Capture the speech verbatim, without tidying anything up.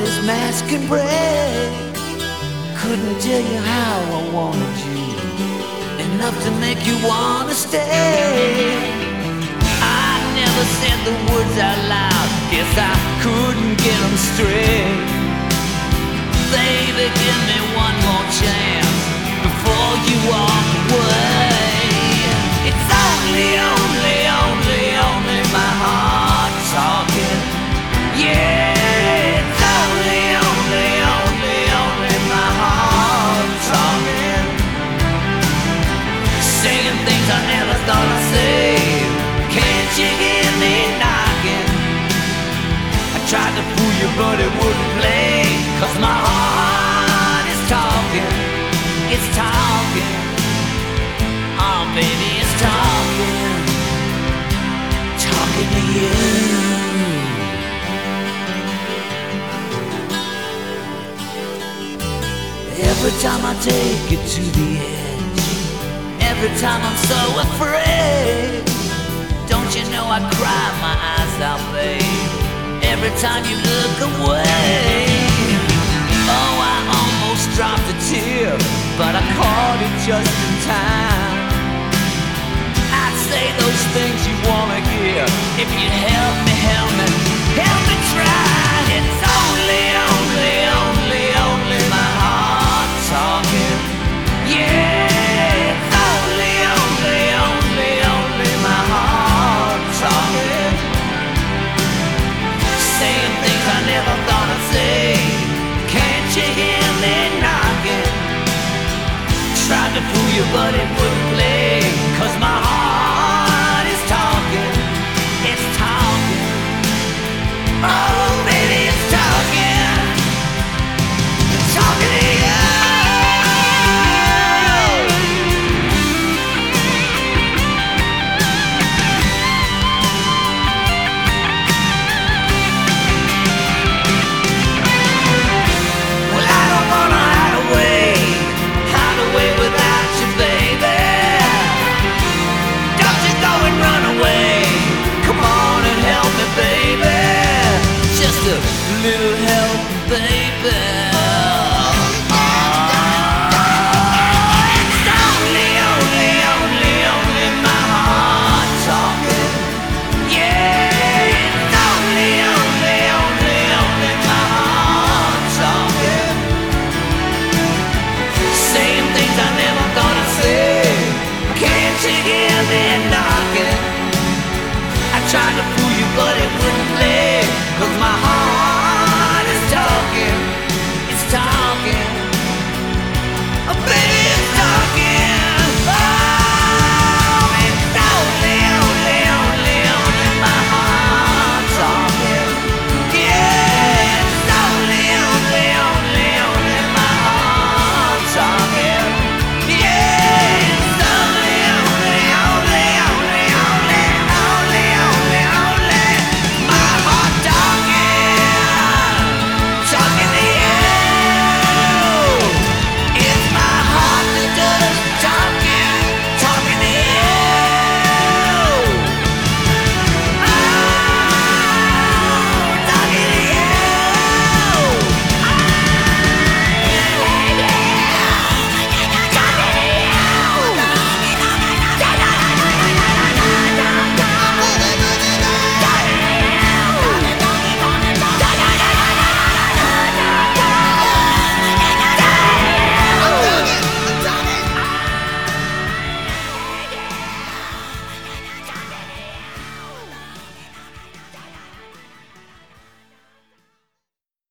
this mask can break. Couldn't tell you how I wanted you, enough to make you wanna stay. I never said the words out loud, guess I couldn't get them straight. Baby, give me one more chance before you walk away. It's only, only, only, only my heart talking. Yeah, it's only, only, only, only my heart talking. Saying things I never thought I'd say. Can't you hear me knocking? I tried to fool you but it wouldn't play. 'Cause my heart is talking. It's talking. Oh baby, it's talking. Talking to you. Every time I take it to the edge, every time I'm so afraid, don't you know I cry my eyes out, babe, every time you look away. Oh, I almost dropped a tear, but I caught it just in time. I'd say those things you wanna hear if you'd help me, help me, help me try. It's only, only, only, only my heart talking. Yeah, it's only, only, only, only my heart talking. Saying things I never thought I'd say. Can't you hear me knocking? Tried to fool you but it wouldn't play. 'Cause my heart is talking. It's talking. Oh baby, it's talking. It's talking to you. Well, I don't wanna hide away, hide away without you, baby. Don't you go and run away. Come on and help me, baby. Just a little help, baby. It's only, only, only, only my heart talking. Yeah, it's only, only, only, only my heart talking. Saying things I never thought I'd say. Can't you hear me knocking? I tried to fool you but it